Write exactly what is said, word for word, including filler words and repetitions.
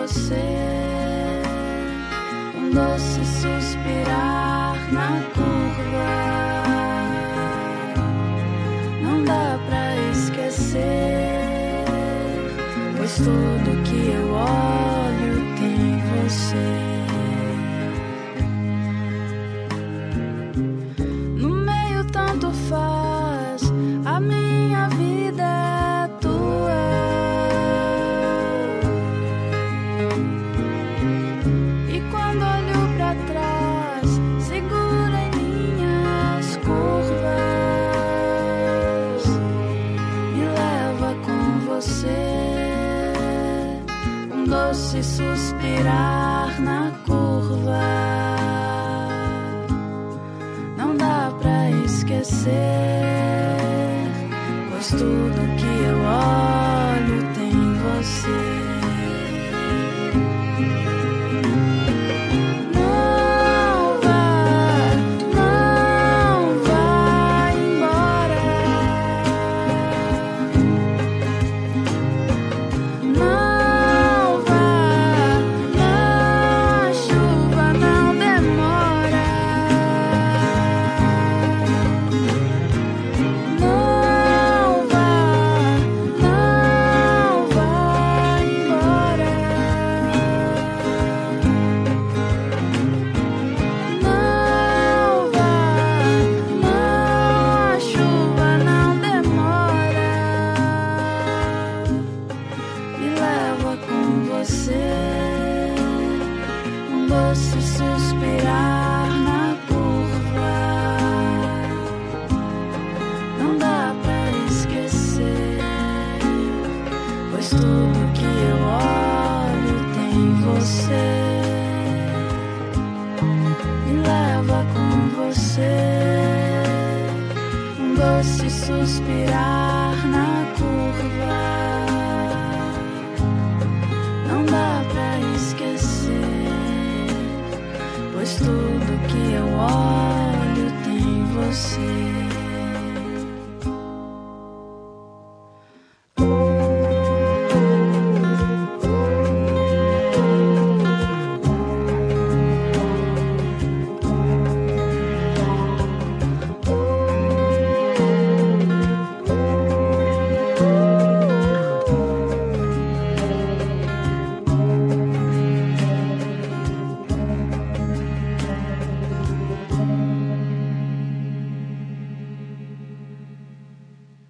você, um doce suspirar na curva. Não dá pra esquecer, pois tudo que eu olho tem você. No meio tanto faz, a minha vida é tua. E quando olho pra trás, segura em minhas curvas, me leva com você, um doce suspirar na curva. Não dá pra esquecer, pois tudo que eu olho tem você. Doce suspirar na curva. Não dá pra esquecer, pois tudo que eu olho tem você. Me leva com você, um doce suspirar na curva.